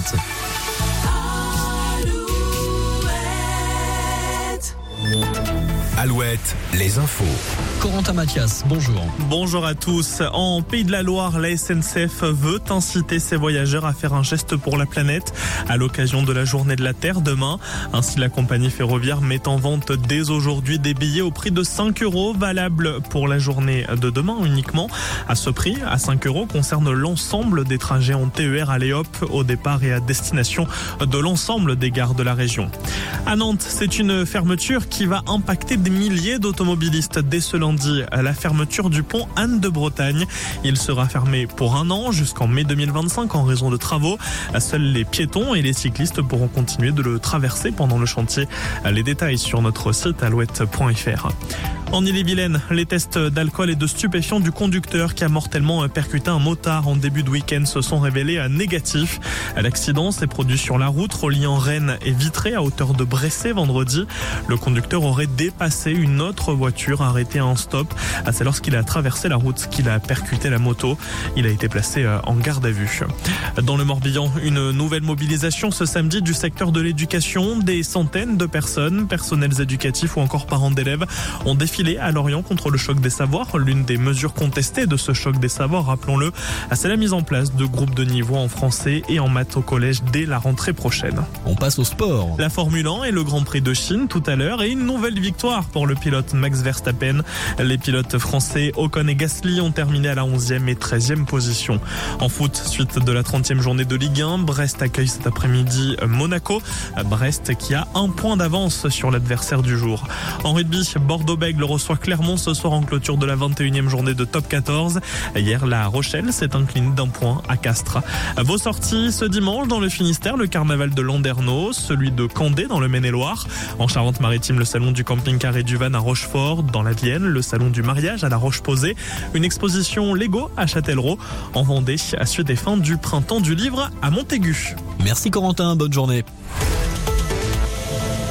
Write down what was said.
Alouette. Alouette, les infos. Corentin Mathias, bonjour. Bonjour à tous. En Pays de la Loire, la SNCF veut inciter ses voyageurs à faire un geste pour la planète à l'occasion de la Journée de la Terre demain. Ainsi, la compagnie ferroviaire met en vente dès aujourd'hui des billets au prix de 5 €, valables pour la journée de demain uniquement. À ce prix, à 5 € concerne l'ensemble des trajets en TER à l'EOP au départ et à destination de l'ensemble des gares de la région. À Nantes, c'est une fermeture qui va impacter des milliers d'automobilistes dès ce lundi. La fermeture du pont Anne de Bretagne. Il sera fermé pour 1 an jusqu'en mai 2025 en raison de travaux. Seuls les piétons et les cyclistes pourront continuer de le traverser pendant le chantier. Les détails sur notre site alouette.fr. En Ille-et-Vilaine, les tests d'alcool et de stupéfiants du conducteur qui a mortellement percuté un motard en début de week-end se sont révélés négatifs. L'accident s'est produit sur la route reliant Rennes et Vitré à hauteur de Bressay vendredi. Le conducteur aurait dépassé une autre voiture arrêtée à un stop. C'est lorsqu'il a traversé la route qu'il a percuté la moto. Il a été placé en garde à vue. Dans le Morbihan, une nouvelle mobilisation ce samedi du secteur de l'éducation. Des centaines de personnes, personnels éducatifs ou encore parents d'élèves, ont défilé à Lorient contre le choc des savoirs. L'une des mesures contestées de ce choc des savoirs, rappelons-le, c'est la mise en place de groupes de niveau en français et en maths au collège dès la rentrée prochaine. On passe au sport. La Formule 1 et le Grand Prix de Chine tout à l'heure et une nouvelle victoire pour le pilote Max Verstappen. Les pilotes français Ocon et Gasly ont terminé à la 11e et 13e position. En foot, suite de la 30e journée de Ligue 1, Brest accueille cet après-midi Monaco. Brest qui a 1 point d'avance sur l'adversaire du jour. En rugby, Bordeaux-Bègles reçoit Clermont ce soir en clôture de la 21e journée de Top 14. Hier, La Rochelle s'est inclinée d'1 point à Castres. Vos sorties ce dimanche dans le Finistère, le carnaval de Landerneau, celui de Candé dans le Maine-et-Loire. En Charente-Maritime, le salon du camping-car et du van à Rochefort. Dans la Vienne, le salon du mariage à La Roche-Posay. Une exposition Lego à Châtellerault. En Vendée, à suite des fins du printemps du livre à Montaigu. Merci Corentin, bonne journée.